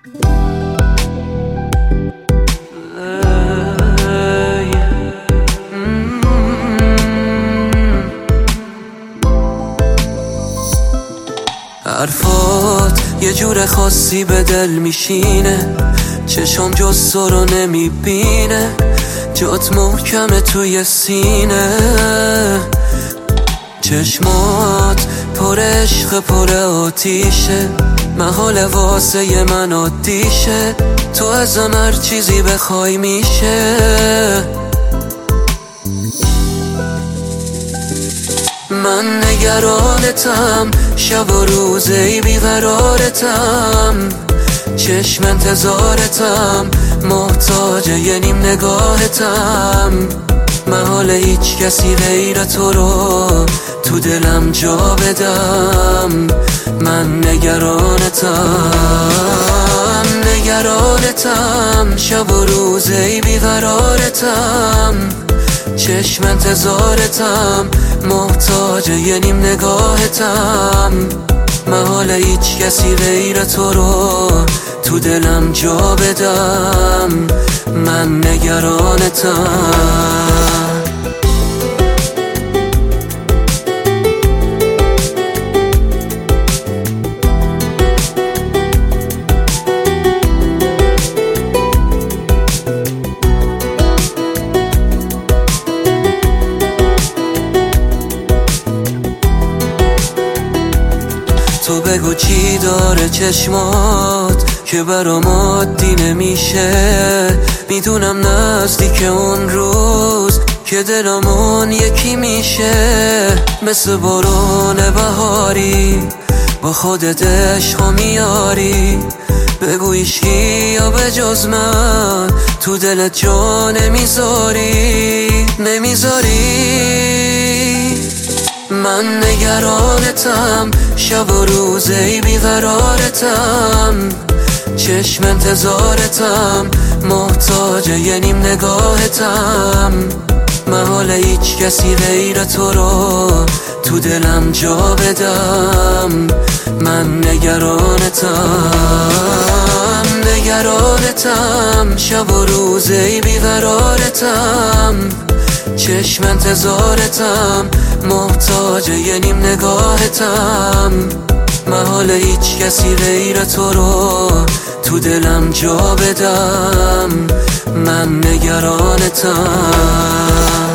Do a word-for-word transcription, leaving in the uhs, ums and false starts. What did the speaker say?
حرفات یه جور خاصی به دل میشینه، چشم جز تو رو نمیبینه، جات محکمه توی سینه. چشمات پر عشق پر آتیشه، محال واسه من عادیشه، تو ازم هر چیزی بخوای میشه. من نگرانتم، شب و روز ای بیقرارتم، چشم انتظارتم، محتاج یه نیم نگاهتم. محال هیچ کسی غیر تو رو تو دلم جا بدم. من نگرانتم، نگرانتم، شب و روز ای بیقرارتم، چشم انتظارتم، محتاج یه نیم نگاهتم. محال هیچ کسی غیر تو رو تو دلم جا بدم. من نگرانتم. تو بگو چی داره چشمات که برام عادی نمیشه. میدونم نزدیک اون روز که دلمون یکی میشه. مثل بارون بهاری با خودت عشقو میاری. بگو ایشکی یا به جز من تو دلت جا نمیذاری نمیذاری. من نگرانتم، شب و روز ای بیقرارتم، چشم انتظارتم، محتاج یه نیم نگاهتم. محال هیچ کسی غیر تو رو تو دلم جا بدم. من نگرانتم، نگرانتم، شب و روز ای بیقرارتم، چشم انتظارتم، محتاج یه نیم نگاهتم. محال هیچ کسی غیر تو رو تو دلم جا بدم. من نگرانتم.